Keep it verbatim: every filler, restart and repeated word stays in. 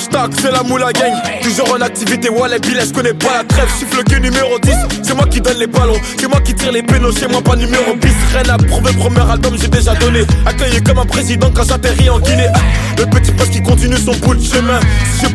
Hashtag c'est la moula gang. Toujours en activité, Wallet Billet, je connais pas la trêve. Siffle que numéro dix, c'est moi qui donne les ballons. C'est moi qui tire les pénaux, chez moi pas numéro bis. Rien à prouver, premier album j'ai déjà donné. Accueilli comme un président quand j'atterris en Guinée. Le petit poste qui continue son bout de chemin. Si je